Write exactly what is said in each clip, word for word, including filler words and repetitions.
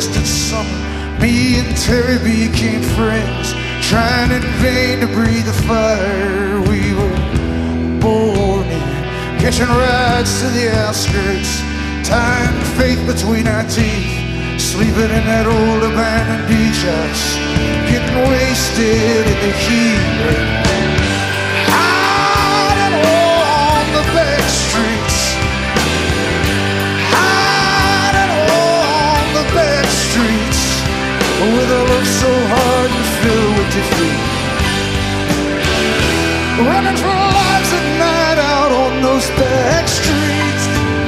distant summer, me and Terry became friends, trying in vain to breathe the fire we were born in, catching rides to the outskirts, tying faith between our teeth, sleeping in that old abandoned beach house, getting wasted in the heat. Out and on the back streets, out and on the back streets, with a love so hard and filled with defeat, running for our lives at night out on those back streets.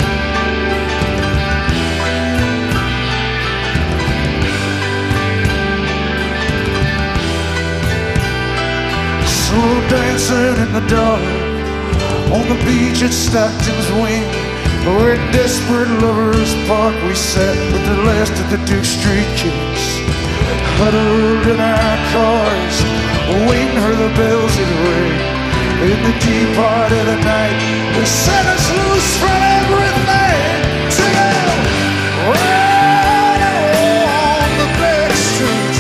Slow dancing in the dark on the beach at Stockton's Wing, where at Desperate Lovers Park we sat with the last of the Duke Street kids, huddled in our cars, waiting for the bells to ring. In the deep part of the night, they set us loose from everything, singing right on the back streets,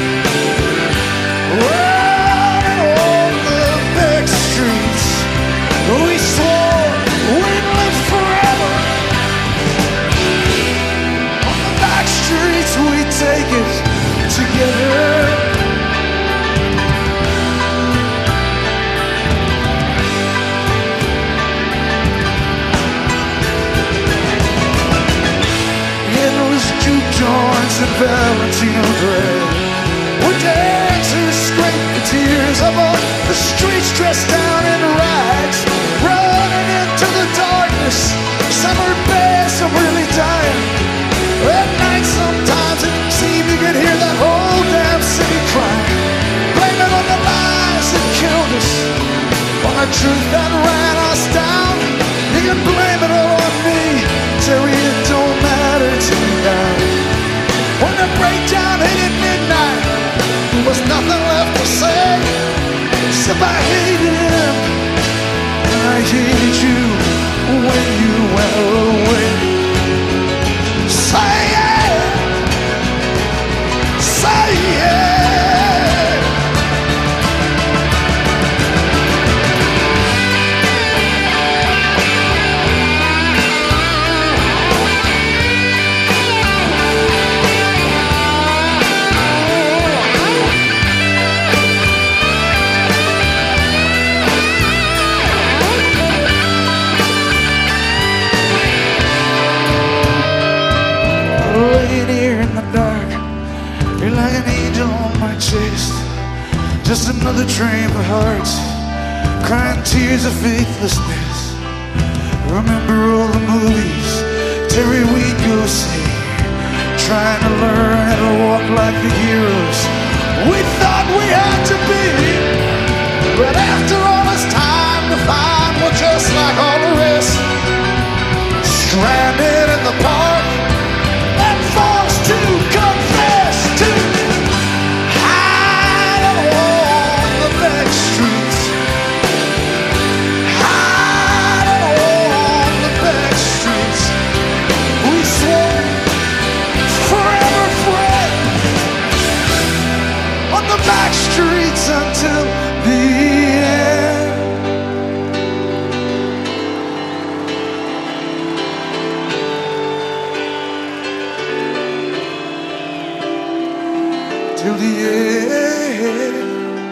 right on the back streets. We swore we'd live forever. On the back streets we take it together. Joints and Valentino bread, we dancers scrape the tears up on the streets, dressed down in rags, running into the darkness. Some are bad, some really dying. At night sometimes it seemed you could hear that whole damn city crying, blaming on the lies that killed us, on the truth that ran us down. You can blame it all on me, Terry, it don't matter to me now. When the breakdown hit at midnight, there was nothing left to say, except I hated him, and I hated you when you went away. Say yeah, say yeah. Like an angel on my chest, just another train for hearts, crying tears of faithlessness. Remember all the movies Terry we'd go see, trying to learn how to walk like the heroes we thought we had to be. But after all it's time to find we're just like all the rest, stranded in the park and forced to confess to hide on the back streets, hide on the back streets. We swore forever friends on the back streets until the end. Till the end.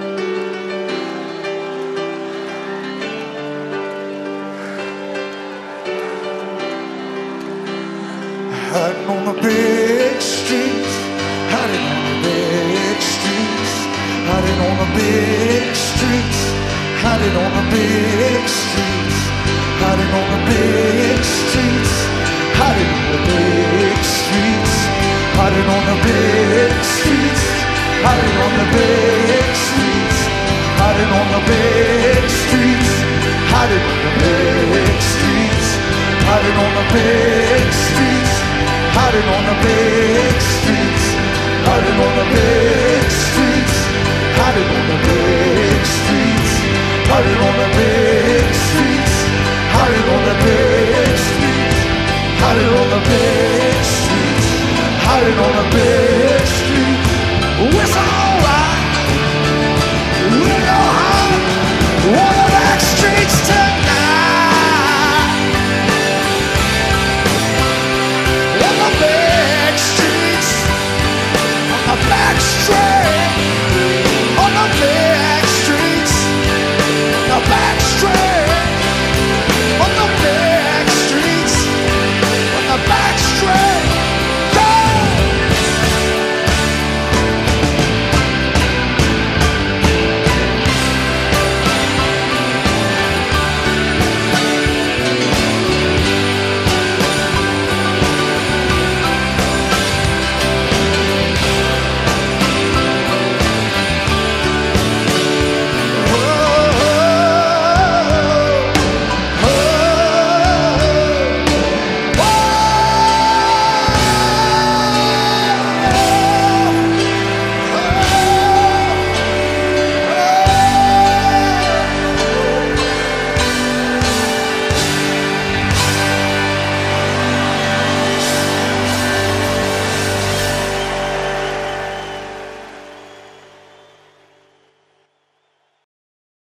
Hiding on the big streets, hiding on the big streets, hiding on the big streets, hiding on the big streets, hiding on the big streets, hiding on the big streets, hiding on the big streets, hiding on the big streets, hiding on the big streets, hiding on the big streets, hiding on the big streets, hiding on the big streets, hiding on the big streets, hiding on the big streets, hiding on the big streets, hiding on the big streets, hiding on the big streets, hiding riding on a big